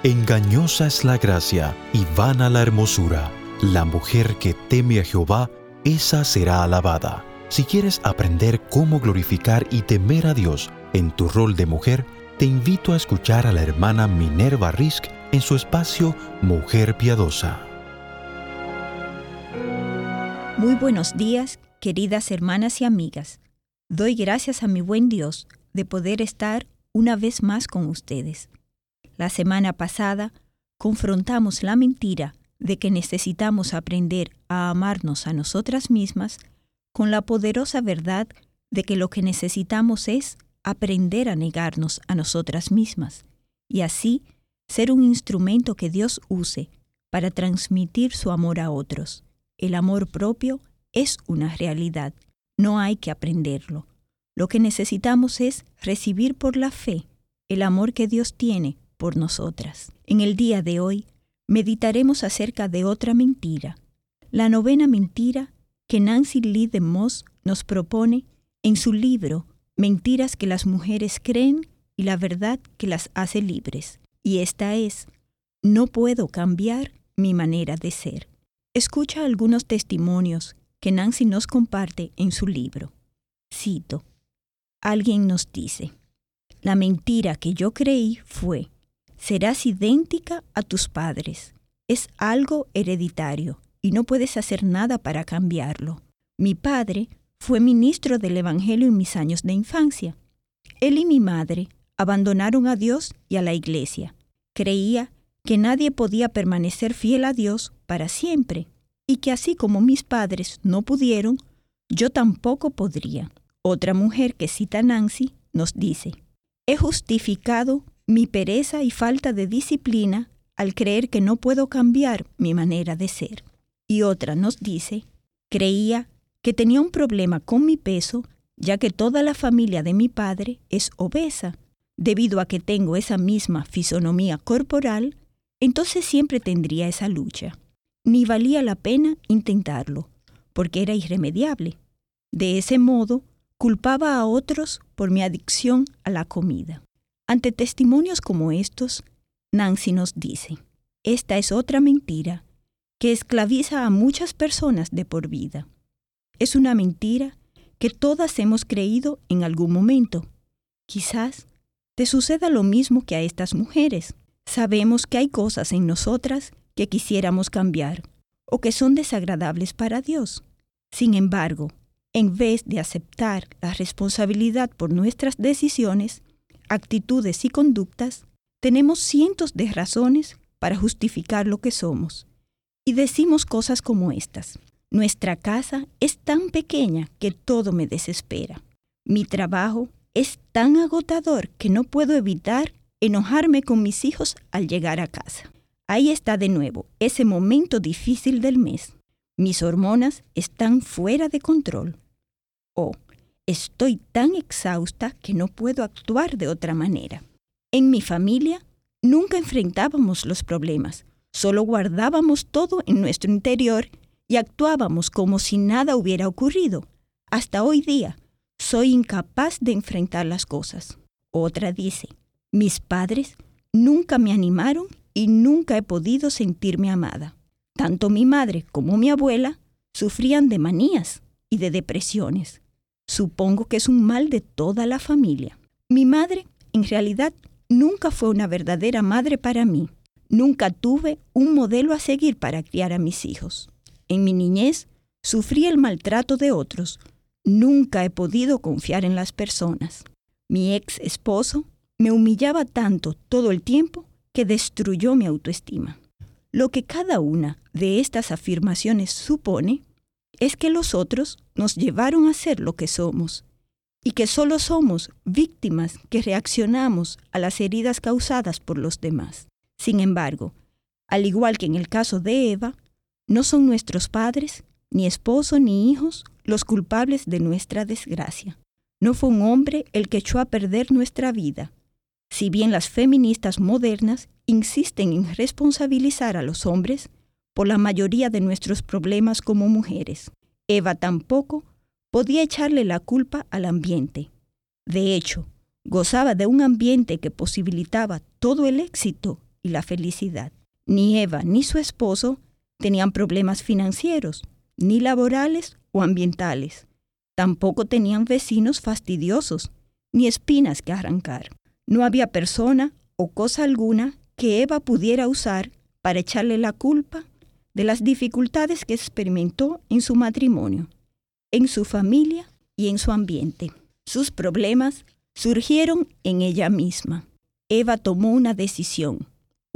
Engañosa es la gracia y vana la hermosura. La mujer que teme a Jehová, esa será alabada. Si quieres aprender cómo glorificar y temer a Dios en tu rol de mujer, te invito a escuchar a la hermana Minerva Risk en su espacio Mujer Piadosa. Muy buenos días, queridas hermanas y amigas. Doy gracias a mi buen Dios de poder estar una vez más con ustedes. La semana pasada confrontamos la mentira de que necesitamos aprender a amarnos a nosotras mismas con la poderosa verdad de que lo que necesitamos es aprender a negarnos a nosotras mismas y así ser un instrumento que Dios use para transmitir su amor a otros. El amor propio es una realidad, no hay que aprenderlo. Lo que necesitamos es recibir por la fe el amor que Dios tiene por nosotras. En el día de hoy meditaremos acerca de otra mentira, la novena mentira que Nancy Lee DeMoss nos propone en su libro Mentiras que las mujeres creen y la verdad que las hace libres. Y esta es: no puedo cambiar mi manera de ser. Escucha algunos testimonios que Nancy nos comparte en su libro. Cito: alguien nos dice, la mentira que yo creí fue: serás idéntica a tus padres. Es algo hereditario y no puedes hacer nada para cambiarlo. Mi padre fue ministro del Evangelio en mis años de infancia. Él y mi madre abandonaron a Dios y a la iglesia. Creía que nadie podía permanecer fiel a Dios para siempre y que así como mis padres no pudieron, yo tampoco podría. Otra mujer que cita a Nancy nos dice: he justificado mi pereza y falta de disciplina al creer que no puedo cambiar mi manera de ser. Y otra nos dice: creía que tenía un problema con mi peso, ya que toda la familia de mi padre es obesa. Debido a que tengo esa misma fisonomía corporal, entonces siempre tendría esa lucha. Ni valía la pena intentarlo, porque era irremediable. De ese modo, culpaba a otros por mi adicción a la comida. Ante testimonios como estos, Nancy nos dice: esta es otra mentira que esclaviza a muchas personas de por vida. Es una mentira que todas hemos creído en algún momento. Quizás te suceda lo mismo que a estas mujeres. Sabemos que hay cosas en nosotras que quisiéramos cambiar o que son desagradables para Dios. Sin embargo, en vez de aceptar la responsabilidad por nuestras decisiones, actitudes y conductas, tenemos cientos de razones para justificar lo que somos. Y decimos cosas como estas: nuestra casa es tan pequeña que todo me desespera. Mi trabajo es tan agotador que no puedo evitar enojarme con mis hijos al llegar a casa. Ahí está de nuevo ese momento difícil del mes. Mis hormonas están fuera de control. O estoy tan exhausta que no puedo actuar de otra manera. En mi familia nunca enfrentábamos los problemas, solo guardábamos todo en nuestro interior y actuábamos como si nada hubiera ocurrido. Hasta hoy día, soy incapaz de enfrentar las cosas. Otra dice: mis padres nunca me animaron y nunca he podido sentirme amada. Tanto mi madre como mi abuela sufrían de manías y de depresiones. Supongo que es un mal de toda la familia. Mi madre, en realidad, nunca fue una verdadera madre para mí. Nunca tuve un modelo a seguir para criar a mis hijos. En mi niñez, sufrí el maltrato de otros. Nunca he podido confiar en las personas. Mi ex esposo me humillaba tanto todo el tiempo que destruyó mi autoestima. Lo que cada una de estas afirmaciones supone es que los otros nos llevaron a ser lo que somos y que solo somos víctimas que reaccionamos a las heridas causadas por los demás. Sin embargo, al igual que en el caso de Eva, no son nuestros padres, ni esposo ni hijos los culpables de nuestra desgracia. No fue un hombre el que echó a perder nuestra vida. Si bien las feministas modernas insisten en responsabilizar a los hombres por la mayoría de nuestros problemas como mujeres, Eva tampoco podía echarle la culpa al ambiente. De hecho, gozaba de un ambiente que posibilitaba todo el éxito y la felicidad. Ni Eva ni su esposo tenían problemas financieros, ni laborales o ambientales. Tampoco tenían vecinos fastidiosos, ni espinas que arrancar. No había persona o cosa alguna que Eva pudiera usar para echarle la culpa de las dificultades que experimentó en su matrimonio, en su familia y en su ambiente. Sus problemas surgieron en ella misma. Eva tomó una decisión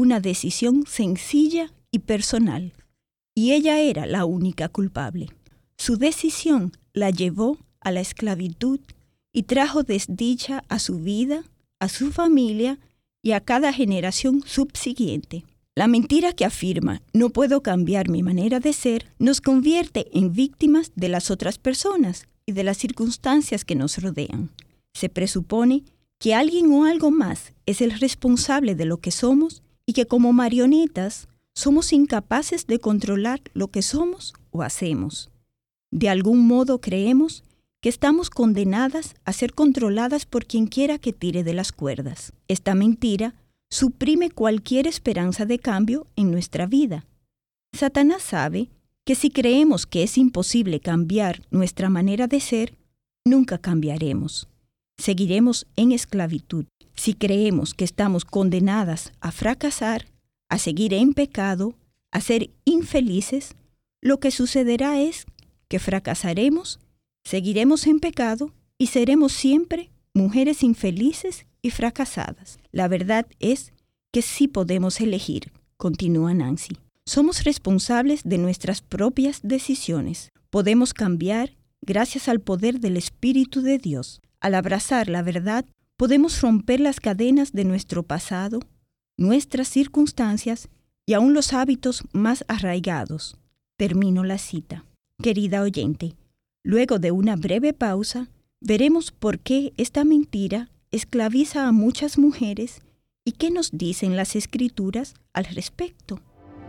sencilla y personal, y ella era la única culpable. Su decisión la llevó a la esclavitud y trajo desdicha a su vida, a su familia y a cada generación subsiguiente. La mentira que afirma "no puedo cambiar mi manera de ser" nos convierte en víctimas de las otras personas y de las circunstancias que nos rodean. Se presupone que alguien o algo más es el responsable de lo que somos y que como marionetas somos incapaces de controlar lo que somos o hacemos. De algún modo creemos que estamos condenadas a ser controladas por quien quiera que tire de las cuerdas. Esta mentira suprime cualquier esperanza de cambio en nuestra vida. Satanás sabe que si creemos que es imposible cambiar nuestra manera de ser, nunca cambiaremos. Seguiremos en esclavitud. Si creemos que estamos condenadas a fracasar, a seguir en pecado, a ser infelices, lo que sucederá es que fracasaremos, seguiremos en pecado y seremos siempre mujeres infelices y fracasadas. La verdad es que sí podemos elegir, continúa Nancy. Somos responsables de nuestras propias decisiones. Podemos cambiar gracias al poder del Espíritu de Dios. Al abrazar la verdad, podemos romper las cadenas de nuestro pasado, nuestras circunstancias y aún los hábitos más arraigados. Termino la cita. Querida oyente, luego de una breve pausa, veremos por qué esta mentira esclaviza a muchas mujeres y qué nos dicen las Escrituras al respecto.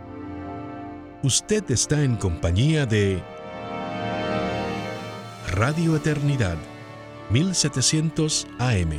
Usted está en compañía de Radio Eternidad, 1700 AM.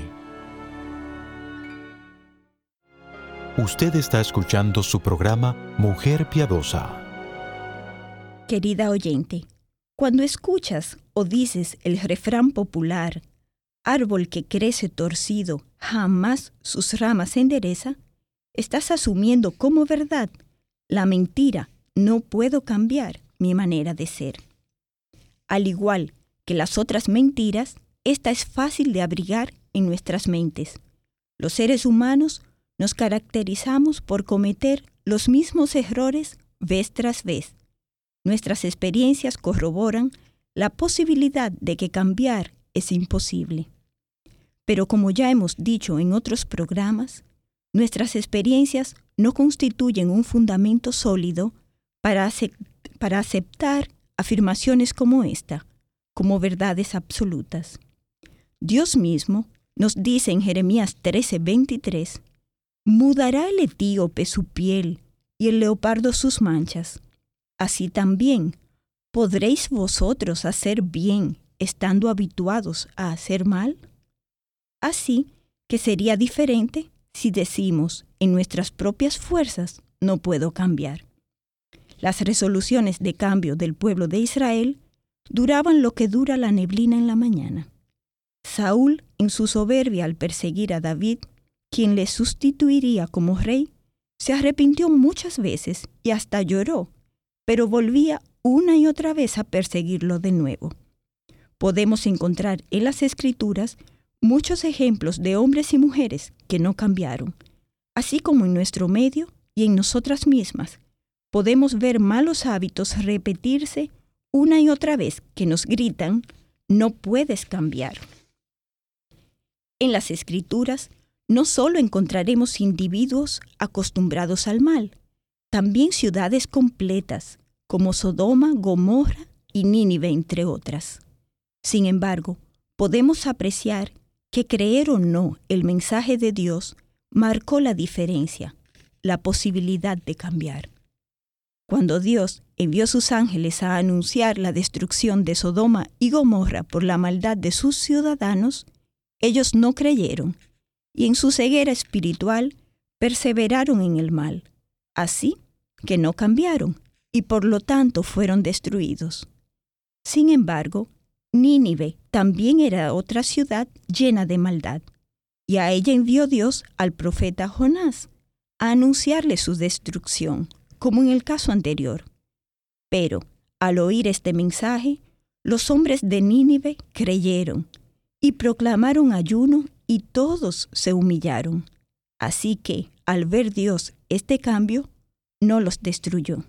Usted está escuchando su programa Mujer Piadosa. Querida oyente, cuando escuchas o dices el refrán popular, árbol que crece torcido, jamás sus ramas endereza, estás asumiendo como verdad la mentira, no puedo cambiar mi manera de ser. Al igual que las otras mentiras, esta es fácil de abrigar en nuestras mentes. Los seres humanos nos caracterizamos por cometer los mismos errores vez tras vez. Nuestras experiencias corroboran la posibilidad de que cambiar es imposible. Pero como ya hemos dicho en otros programas, nuestras experiencias no constituyen un fundamento sólido para aceptar afirmaciones como esta, como verdades absolutas. Dios mismo nos dice en Jeremías 13:23, «Mudará el etíope su piel y el leopardo sus manchas. Así también podréis vosotros hacer bien estando habituados a hacer mal». Así que sería diferente si decimos en nuestras propias fuerzas no puedo cambiar. Las resoluciones de cambio del pueblo de Israel duraban lo que dura la neblina en la mañana. Saúl, en su soberbia al perseguir a David, quien le sustituiría como rey, se arrepintió muchas veces y hasta lloró, pero volvía una y otra vez a perseguirlo de nuevo. Podemos encontrar en las Escrituras muchos ejemplos de hombres y mujeres que no cambiaron, así como en nuestro medio y en nosotras mismas. Podemos ver malos hábitos repetirse una y otra vez que nos gritan, no puedes cambiar. En las Escrituras no solo encontraremos individuos acostumbrados al mal, también ciudades completas como Sodoma, Gomorra y Nínive, entre otras. Sin embargo, podemos apreciar que creer o no el mensaje de Dios marcó la diferencia, la posibilidad de cambiar. Cuando Dios envió sus ángeles a anunciar la destrucción de Sodoma y Gomorra por la maldad de sus ciudadanos, ellos no creyeron y en su ceguera espiritual perseveraron en el mal, así que no cambiaron y por lo tanto fueron destruidos. Sin embargo, Nínive también era otra ciudad llena de maldad, y a ella envió Dios al profeta Jonás a anunciarle su destrucción, como en el caso anterior. Pero, al oír este mensaje, los hombres de Nínive creyeron y proclamaron ayuno y todos se humillaron. Así que, al ver Dios este cambio, no los destruyó.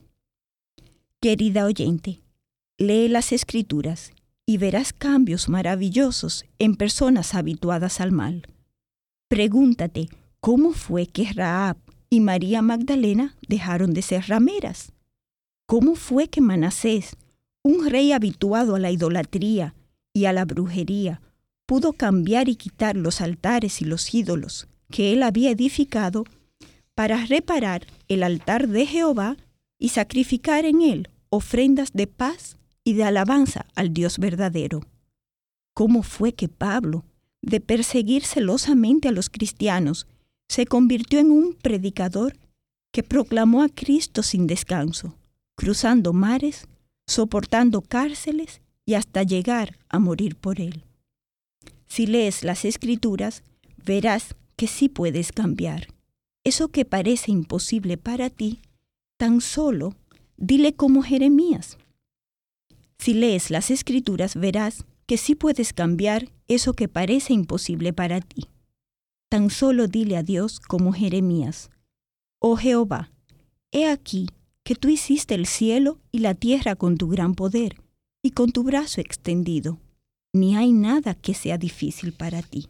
Querida oyente, lee las Escrituras y verás cambios maravillosos en personas habituadas al mal. Pregúntate, ¿cómo fue que Rahab y María Magdalena dejaron de ser rameras? ¿Cómo fue que Manasés, un rey habituado a la idolatría y a la brujería, pudo cambiar y quitar los altares y los ídolos que él había edificado para reparar el altar de Jehová y sacrificar en él ofrendas de paz y de alabanza al Dios verdadero? ¿Cómo fue que Pablo, de perseguir celosamente a los cristianos, se convirtió en un predicador que proclamó a Cristo sin descanso, cruzando mares, soportando cárceles y hasta llegar a morir por él? Si lees las Escrituras, verás que sí puedes cambiar. Eso que parece imposible para ti, tan solo dile como Jeremías. Si lees las Escrituras, verás que sí puedes cambiar eso que parece imposible para ti. Tan solo dile a Dios como Jeremías: Oh Jehová, he aquí que tú hiciste el cielo y la tierra con tu gran poder y con tu brazo extendido. Ni hay nada que sea difícil para ti.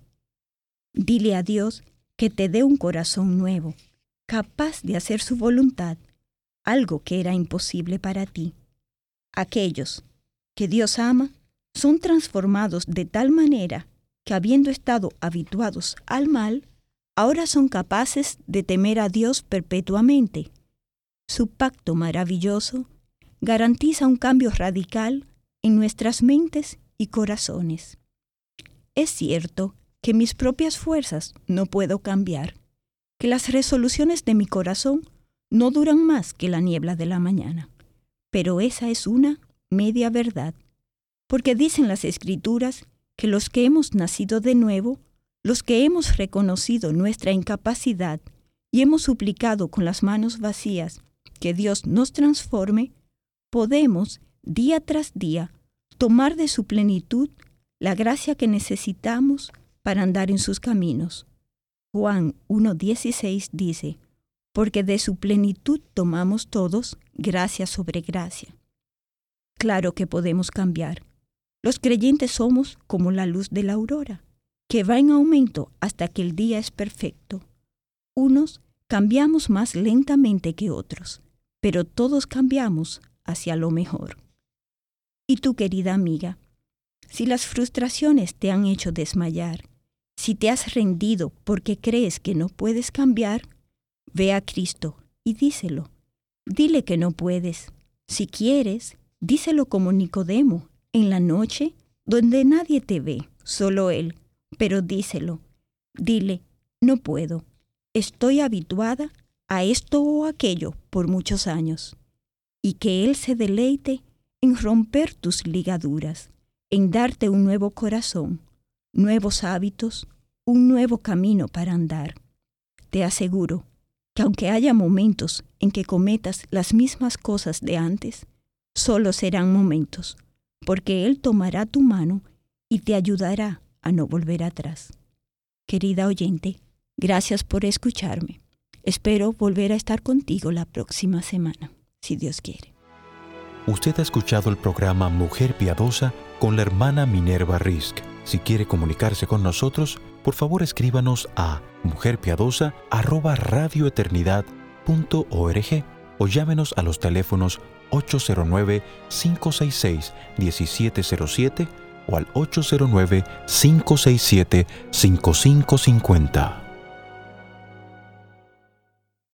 Dile a Dios que te dé un corazón nuevo, capaz de hacer su voluntad, algo que era imposible para ti. Aquellos que Dios ama son transformados de tal manera que, habiendo estado habituados al mal, ahora son capaces de temer a Dios perpetuamente. Su pacto maravilloso garantiza un cambio radical en nuestras mentes y corazones. Es cierto que mis propias fuerzas no puedo cambiar, que las resoluciones de mi corazón no duran más que la niebla de la mañana, pero esa es una media verdad, porque dicen las Escrituras que los que hemos nacido de nuevo, los que hemos reconocido nuestra incapacidad y hemos suplicado con las manos vacías que Dios nos transforme, podemos, día tras día, tomar de su plenitud la gracia que necesitamos para andar en sus caminos. Juan 1:16 dice: porque de su plenitud tomamos todos gracia sobre gracia. Claro que podemos cambiar. Los creyentes somos como la luz de la aurora, que va en aumento hasta que el día es perfecto. Unos cambiamos más lentamente que otros, pero todos cambiamos hacia lo mejor. Y tú, querida amiga, si las frustraciones te han hecho desmayar, si te has rendido porque crees que no puedes cambiar, ve a Cristo y díselo. Dile que no puedes. Si quieres, díselo como Nicodemo, en la noche, donde nadie te ve, solo Él. Pero díselo. Dile: no puedo. Estoy habituada a esto o aquello por muchos años. Y que Él se deleite en romper tus ligaduras, en darte un nuevo corazón, nuevos hábitos, un nuevo camino para andar. Te aseguro que aunque haya momentos en que cometas las mismas cosas de antes, solo serán momentos, porque Él tomará tu mano y te ayudará a no volver atrás. Querida oyente, gracias por escucharme. Espero volver a estar contigo la próxima semana, si Dios quiere. Usted ha escuchado el programa Mujer Piadosa con la hermana Minerva Risk. Si quiere comunicarse con nosotros, por favor escríbanos a mujerpiadosa@radioeternidad.org o llámenos a los teléfonos 809-566-1707 o al 809-567-5550.